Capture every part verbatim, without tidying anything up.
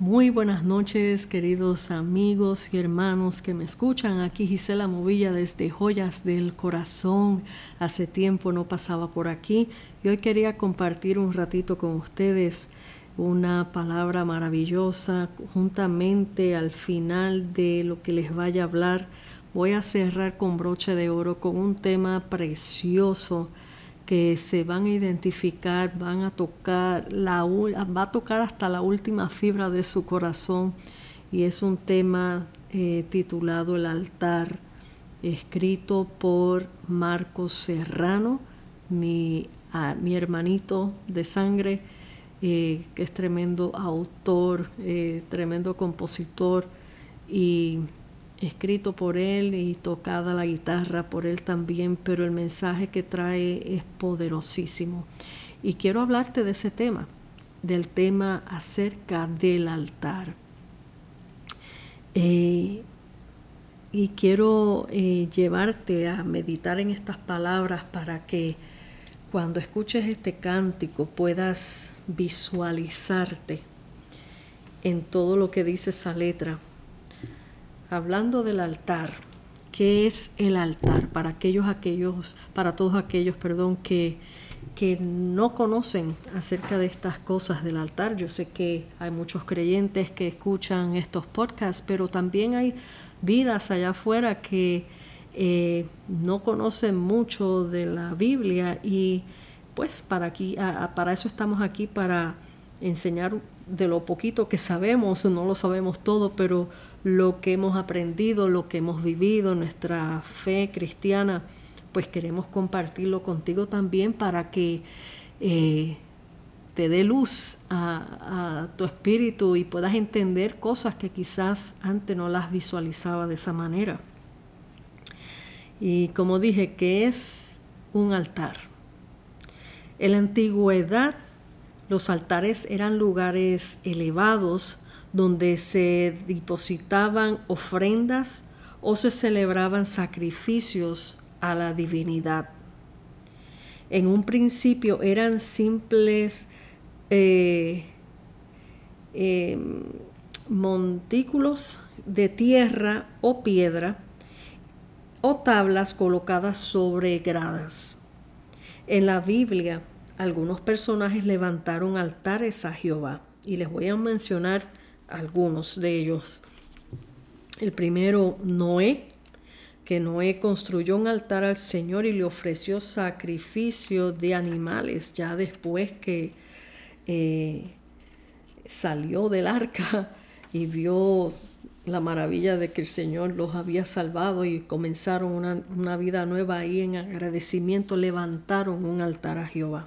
Muy buenas noches, queridos amigos y hermanos que me escuchan. Aquí Gisela Movilla desde Joyas del Corazón. Hace tiempo no pasaba por aquí y hoy quería compartir un ratito con ustedes una palabra maravillosa. Juntamente al final de lo que les vaya a hablar, voy a cerrar con broche de oro con un tema precioso que se van a identificar, van a tocar, la, va a tocar hasta la última fibra de su corazón, y es un tema eh, titulado El altar, escrito por Marcos Serrano, mi, uh, mi hermanito de sangre, eh, que es tremendo autor, eh, tremendo compositor, y escrito por él y tocada la guitarra por él también, pero el mensaje que trae es poderosísimo. Y quiero hablarte de ese tema, del tema acerca del altar. Eh, y quiero eh, llevarte a meditar en estas palabras para que cuando escuches este cántico puedas visualizarte en todo lo que dice esa letra. Hablando del altar, ¿qué es el altar? Para aquellos, aquellos, para todos aquellos, perdón, que, que no conocen acerca de estas cosas del altar. Yo sé que hay muchos creyentes que escuchan estos podcasts, pero también hay vidas allá afuera que eh, no conocen mucho de la Biblia, y pues para aquí, a, a, para eso estamos aquí, para enseñar de lo poquito que sabemos. No lo sabemos todo, pero lo que hemos aprendido, lo que hemos vivido, nuestra fe cristiana, pues queremos compartirlo contigo también para que eh, te dé luz a, a tu espíritu y puedas entender cosas que quizás antes no las visualizaba de esa manera. Y como dije, ¿qué es un altar? En la antigüedad, los altares eran lugares elevados donde se depositaban ofrendas o se celebraban sacrificios a la divinidad. En un principio eran simples eh, eh, montículos de tierra o piedra o tablas colocadas sobre gradas. En la Biblia, algunos personajes levantaron altares a Jehová, y les voy a mencionar algunos de ellos. El primero, Noé, que Noé construyó un altar al Señor y le ofreció sacrificio de animales ya después que eh, salió del arca y vio la maravilla de que el Señor los había salvado y comenzaron una, una vida nueva ahí en agradecimiento. Levantaron un altar a Jehová.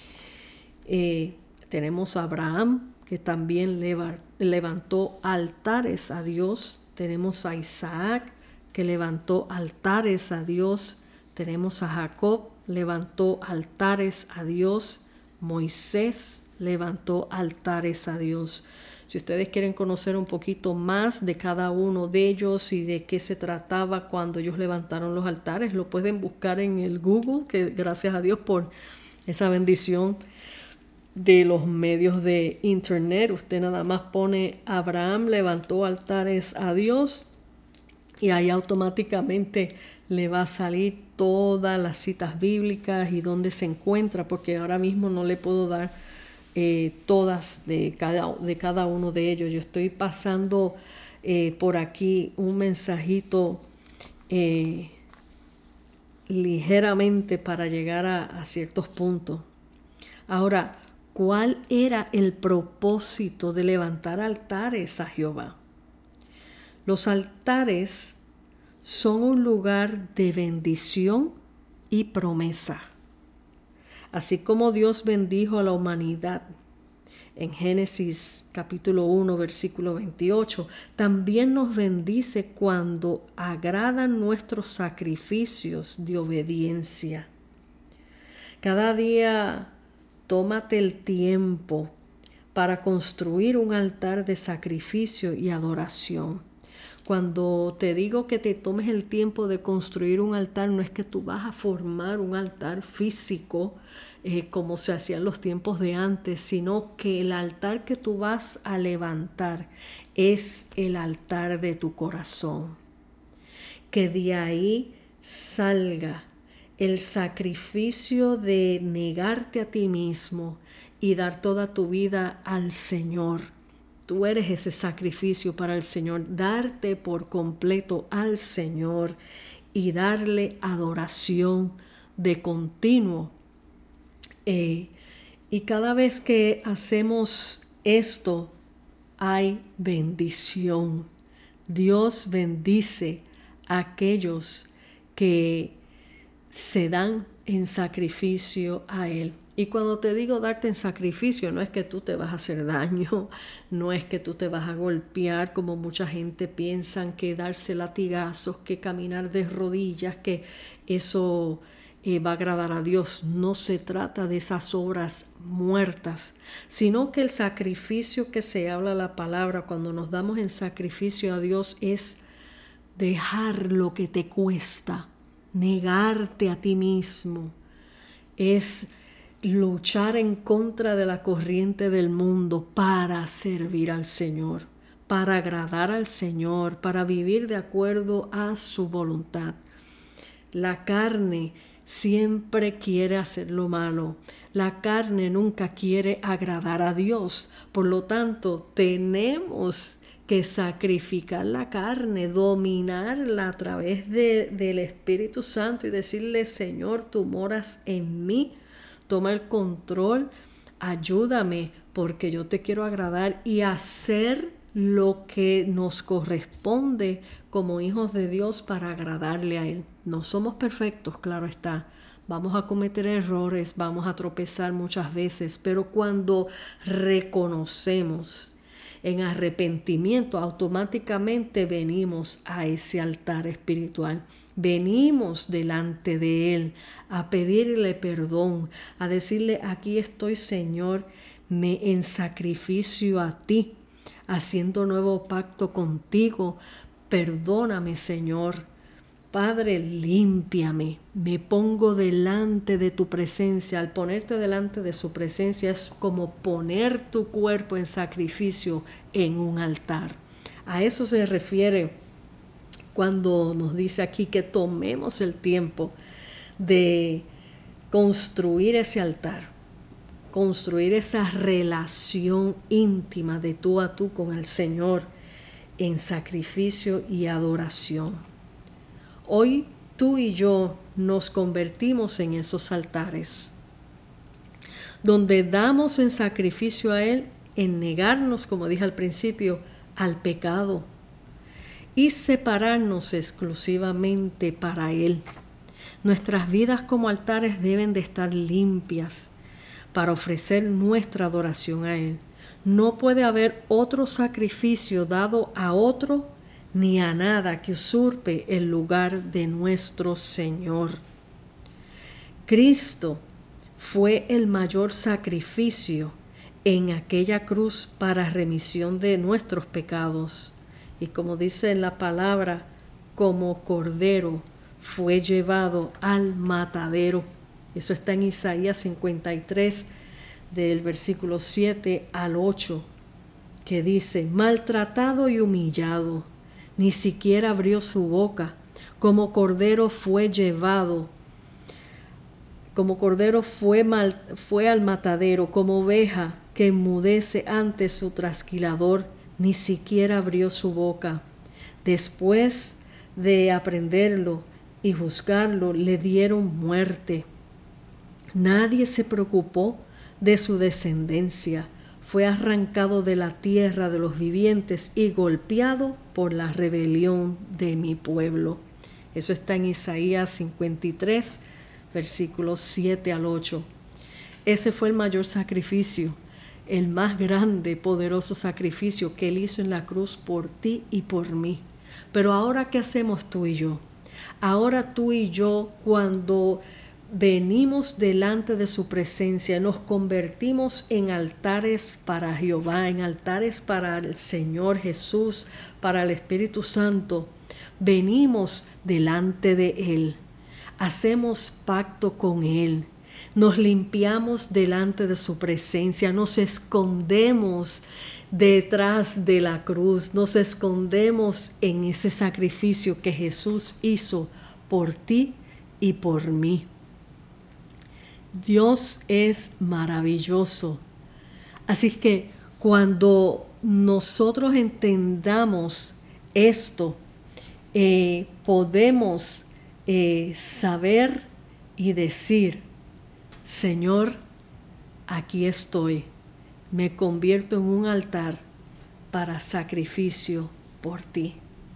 Eh, tenemos a Abraham, que también levantó altares a Dios. Tenemos a Isaac, que levantó altares a Dios. Tenemos a Jacob, levantó altares a Dios. Moisés levantó altares a Dios. Si ustedes quieren conocer un poquito más de cada uno de ellos y de qué se trataba cuando ellos levantaron los altares, lo pueden buscar en el Google, que gracias a Dios por esa bendición de los medios de internet. Usted nada más pone Abraham levantó altares a Dios y ahí automáticamente le va a salir todas las citas bíblicas y dónde se encuentra, porque ahora mismo no le puedo dar eh, todas de cada, de cada uno de ellos. Yo estoy pasando eh, por aquí un mensajito eh, ligeramente para llegar a, a ciertos puntos. Ahora, ¿cuál era el propósito de levantar altares a Jehová? Los altares son un lugar de bendición y promesa. Así como Dios bendijo a la humanidad en Génesis capítulo uno, versículo veintiocho, también nos bendice cuando agradan nuestros sacrificios de obediencia. Cada día tómate el tiempo para construir un altar de sacrificio y adoración. Cuando te digo que te tomes el tiempo de construir un altar, no es que tú vas a formar un altar físico eh, como se hacía en los tiempos de antes, sino que el altar que tú vas a levantar es el altar de tu corazón. Que de ahí salga el sacrificio de negarte a ti mismo y dar toda tu vida al Señor. Tú eres ese sacrificio para el Señor, darte por completo al Señor y darle adoración de continuo. Eh, y cada vez que hacemos esto, hay bendición. Dios bendice a aquellos que se dan en sacrificio a Él. Y cuando te digo darte en sacrificio, no es que tú te vas a hacer daño, no es que tú te vas a golpear como mucha gente piensa, que darse latigazos, que caminar de rodillas, que eso eh, va a agradar a Dios. No se trata de esas obras muertas, sino que el sacrificio que se habla la palabra cuando nos damos en sacrificio a Dios es dejar lo que te cuesta, negarte a ti mismo, es luchar en contra de la corriente del mundo para servir al Señor, para agradar al Señor, para vivir de acuerdo a su voluntad. La carne siempre quiere hacer lo malo. La carne nunca quiere agradar a Dios. Por lo tanto, tenemos que sacrificar la carne, dominarla a través de, del Espíritu Santo y decirle: Señor, tú moras en mí, toma el control, ayúdame porque yo te quiero agradar y hacer lo que nos corresponde como hijos de Dios para agradarle a Él. No somos perfectos, claro está. Vamos a cometer errores, vamos a tropezar muchas veces, pero cuando reconocemos en arrepentimiento, automáticamente venimos a ese altar espiritual. Venimos delante de Él a pedirle perdón, a decirle: aquí estoy, Señor, me en sacrificio a ti, haciendo nuevo pacto contigo. Perdóname, Señor. Padre, límpiame, me pongo delante de tu presencia. Al ponerte delante de su presencia es como poner tu cuerpo en sacrificio en un altar. A eso se refiere cuando nos dice aquí que tomemos el tiempo de construir ese altar, construir esa relación íntima de tú a tú con el Señor en sacrificio y adoración. Hoy tú y yo nos convertimos en esos altares, donde damos en sacrificio a Él, en negarnos, como dije al principio, al pecado y separarnos exclusivamente para Él. Nuestras vidas como altares deben de estar limpias para ofrecer nuestra adoración a Él. No puede haber otro sacrificio dado a otro ni a nada que usurpe el lugar de nuestro Señor. Cristo fue el mayor sacrificio en aquella cruz para remisión de nuestros pecados. Y como dice en la palabra, como cordero fue llevado al matadero. Eso está en Isaías cincuenta y tres, del versículo siete al ocho, que dice: maltratado y humillado, ni siquiera abrió su boca, como cordero fue llevado, como cordero fue, mal, fue al matadero, como oveja que enmudece ante su trasquilador, ni siquiera abrió su boca. Después de aprenderlo y juzgarlo, le dieron muerte. Nadie se preocupó de su descendencia. Fue arrancado de la tierra de los vivientes y golpeado por la rebelión de mi pueblo. Eso está en Isaías cincuenta y tres, versículos siete al ocho. Ese fue el mayor sacrificio, el más grande, poderoso sacrificio que Él hizo en la cruz por ti y por mí. Pero ahora, ¿qué hacemos tú y yo? Ahora tú y yo, cuando venimos delante de su presencia, nos convertimos en altares para Jehová, en altares para el Señor Jesús, para el Espíritu Santo. Venimos delante de Él, hacemos pacto con Él, Nos limpiamos delante de su presencia, nos escondemos detrás de la cruz, nos escondemos en ese sacrificio que Jesús hizo por ti y por mí. Dios es maravilloso. Así que cuando nosotros entendamos esto, eh, podemos eh, saber y decir: Señor, aquí estoy, me convierto en un altar para sacrificio por ti.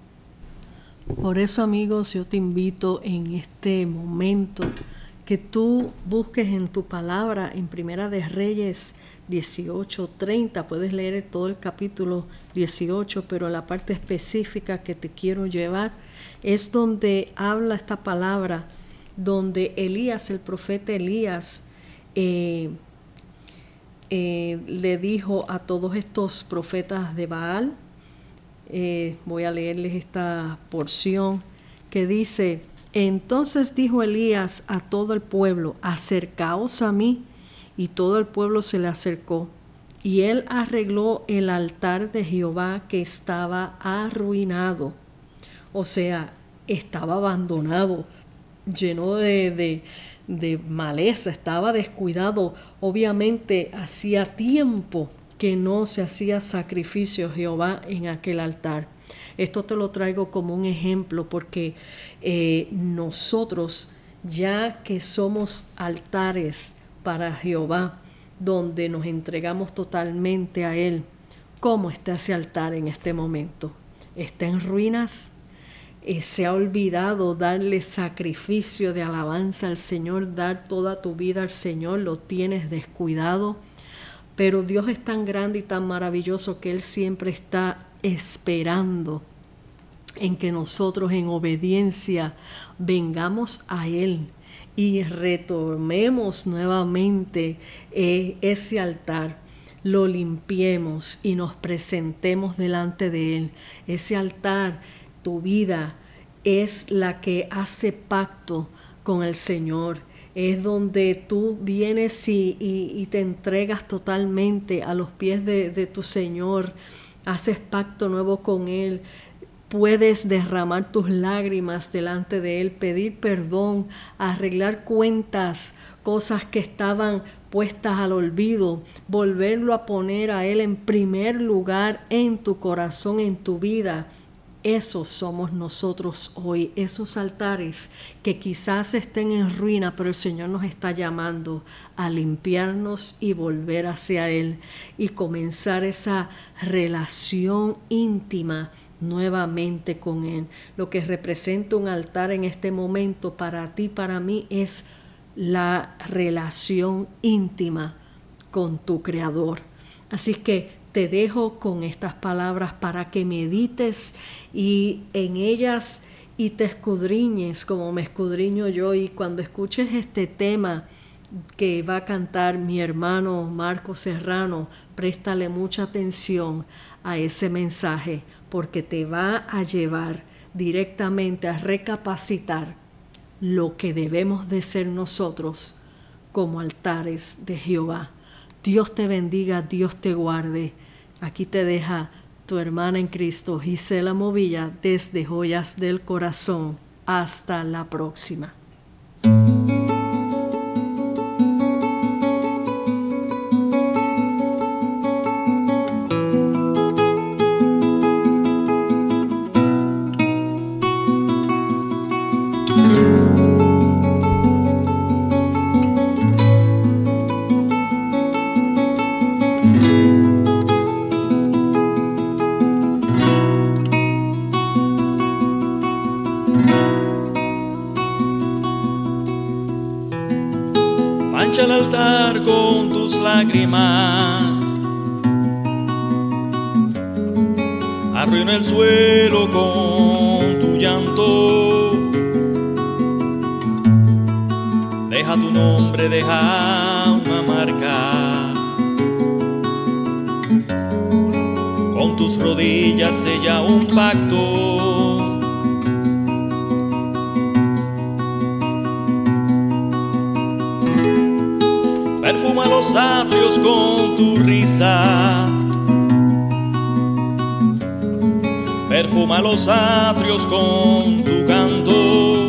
Por eso, amigos, yo te invito en este momento que tú busques en tu palabra, en Primera de Reyes dieciocho treinta, puedes leer todo el capítulo dieciocho, pero la parte específica que te quiero llevar es donde habla esta palabra, donde Elías, el profeta Elías, eh, eh, le dijo a todos estos profetas de Baal, eh, voy a leerles esta porción que dice: entonces dijo Elías a todo el pueblo, acercaos a mí. Y todo el pueblo se le acercó, y él arregló el altar de Jehová que estaba arruinado, o sea, estaba abandonado, lleno de, de, de maleza, estaba descuidado. Obviamente hacía tiempo que no se hacía sacrificio a Jehová en aquel altar. Esto te lo traigo como un ejemplo porque eh, nosotros, ya que somos altares para Jehová, donde nos entregamos totalmente a Él, ¿cómo está ese altar en este momento? ¿Está en ruinas? Eh, ¿Se ha olvidado darle sacrificio de alabanza al Señor, dar toda tu vida al Señor? ¿Lo tienes descuidado? Pero Dios es tan grande y tan maravilloso que Él siempre está esperando en que nosotros en obediencia vengamos a Él y retomemos nuevamente eh, ese altar, lo limpiemos y nos presentemos delante de Él. Ese altar, tu vida, es la que hace pacto con el Señor. Es donde tú vienes y, y, y te entregas totalmente a los pies de, de tu Señor, haces pacto nuevo con Él. Puedes derramar tus lágrimas delante de Él, pedir perdón, arreglar cuentas, cosas que estaban puestas al olvido, volverlo a poner a Él en primer lugar en tu corazón, en tu vida. Esos somos nosotros hoy, esos altares que quizás estén en ruina, pero el Señor nos está llamando a limpiarnos y volver hacia Él y comenzar esa relación íntima nuevamente con Él. Lo que representa un altar en este momento para ti, para mí, es la relación íntima con tu Creador. Así que te dejo con estas palabras para que medites y en ellas y te escudriñes como me escudriño yo. Y cuando escuches este tema que va a cantar mi hermano Marco Serrano, préstale mucha atención a ese mensaje, porque te va a llevar directamente a recapacitar lo que debemos de ser nosotros como altares de Jehová. Dios te bendiga, Dios te guarde. Aquí te deja tu hermana en Cristo, Gisela Movilla, desde Joyas del Corazón. Hasta la próxima. Mancha el altar con tus lágrimas, arruina el suelo con tu llanto. Deja tu nombre, deja una marca, con tus rodillas sella un pacto. perfuma los atrios con tu risa, perfuma los atrios con tu canto.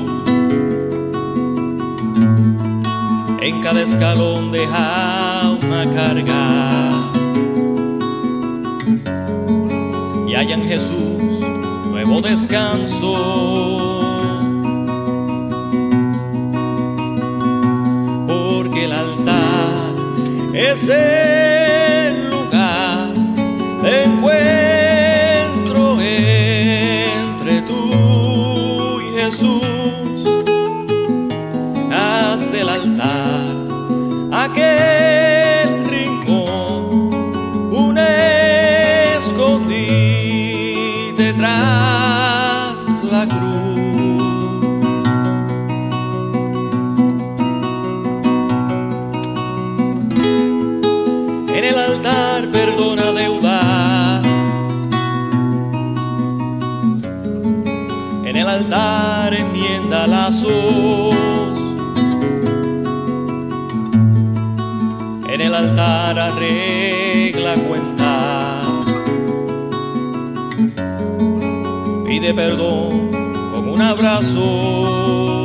En cada escalón deja una carga, y haya en Jesús nuevo descanso. Porque el altar es el lugar de encuentro entre tú y Jesús. Haz del altar aquel rincón, un escondite tras la cruz. En el altar perdona deudas, en el altar enmienda lazos, en el altar arregla cuentas, pide perdón con un abrazo.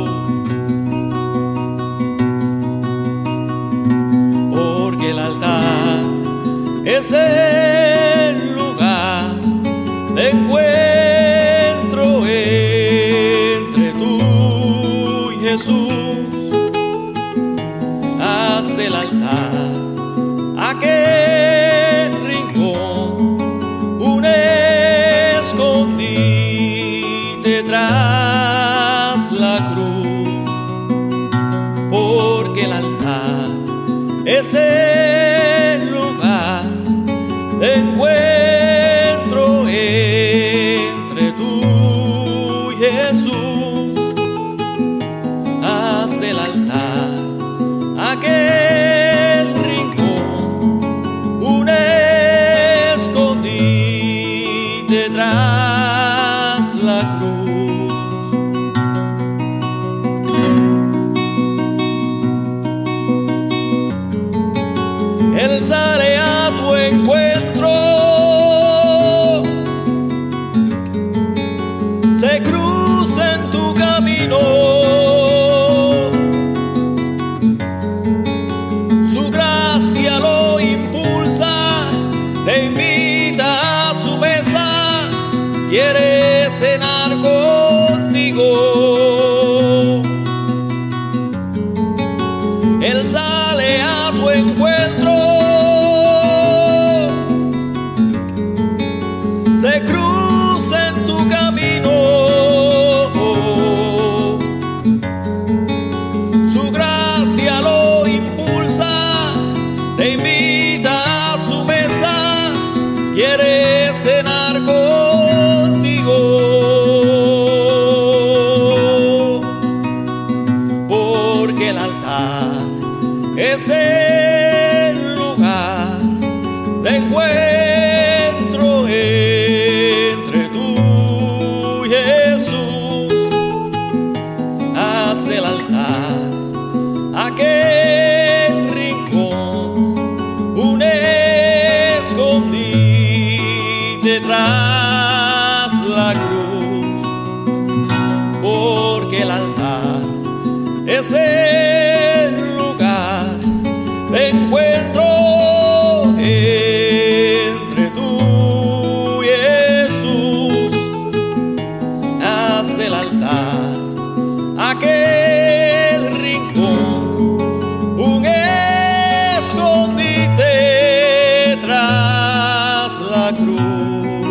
Porque el altar es el lugar de encuentro entre tú y Jesús. Haz del altar aquel rincón, un escondite tras la cruz. Porque el altar es el lugar de encuentro entre tú y Jesús. Haz del altar aquel rincón, un escondite tras la cruz. Él sale a tu encuentro, se cruza en tu camino, su gracia lo impulsa, te invita a su mesa, quiere cenar contigo. Él sale a tu encuentro, se cruza en tu camino, su gracia lo impulsa, te invita a su mesa, quiere cenar contigo. Porque el altar es el lugar de encuentro entre tú y Jesús. Haz del altar aquel rincón, un escondite tras la cruz. Porque el altar es el lugar de encuentro entre tú y Jesús. Haz del altar aquel rincón, un escondite tras la cruz.